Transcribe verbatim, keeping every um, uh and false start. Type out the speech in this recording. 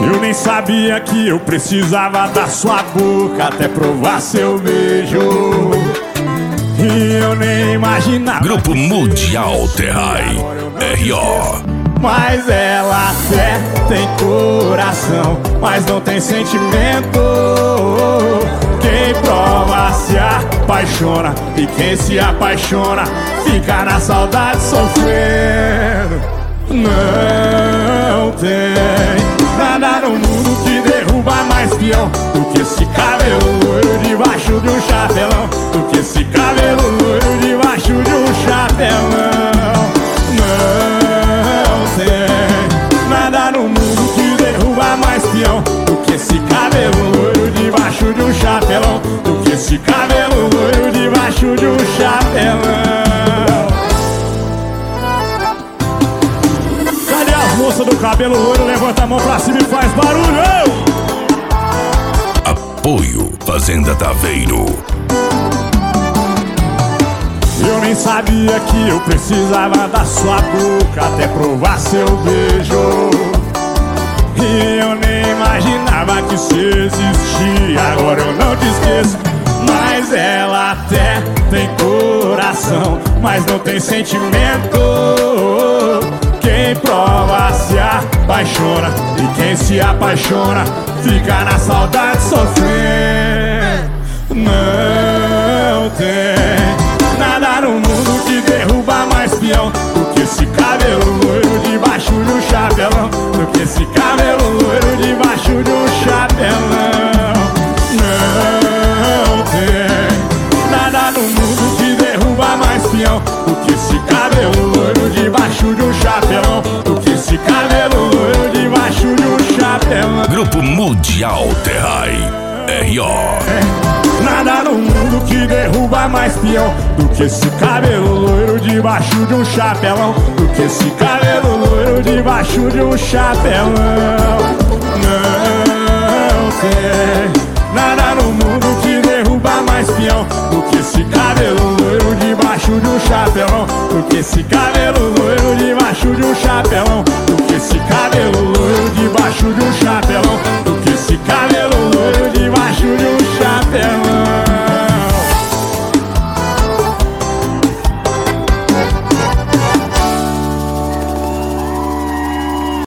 Eu nem sabia que eu precisava da sua boca até provar seu beijo. E eu nem imaginava. Grupo Mundial Terrai R O. Mas ela até tem coração, mas não tem sentimento. Quem prova se apaixona, e quem se apaixona fica na saudade sofrendo. Não tem nada no mundo que derruba mais peão do que esse cabelo loiro debaixo de um chapelão. Do que esse cabelo loiro debaixo de um chapelão. Não tem nada no mundo que derruba mais peão do que esse cabelo loiro debaixo de um chapelão. Do que esse cabelo loiro debaixo de um chapelão. Cadê as moças do cabelo loiro? Levanta a mão pra cima e faz barulho! Apoio Fazenda Taveiro. Eu nem sabia que eu precisava da sua boca até provar seu beijo. E eu nem imaginava que isso existia. Agora eu não te esqueço. Mas ela até tem coração, mas não tem sentimento. Quem prova se apaixona, e quem se apaixona fica na saudade sofrendo. Não tem nada no mundo que derruba mais peão do que esse cabelo loiro debaixo de um chapelão. Do que esse cabelo loiro debaixo de um chapelão. Não tem nada no mundo que derruba mais peão do que esse cabelo loiro debaixo de um chapelão. Do que esse cabelo loiro debaixo de um chapelão. Grupo Mundial Terrai R O. Nada no mundo que derruba mais peão do que esse cabelo loiro debaixo de um chapelão. Do que esse cabelo loiro debaixo de um chapelão. Não tem nada no mundo que derruba mais peão do que esse cabelo loiro debaixo de um chapelão. Do que esse cabelo loiro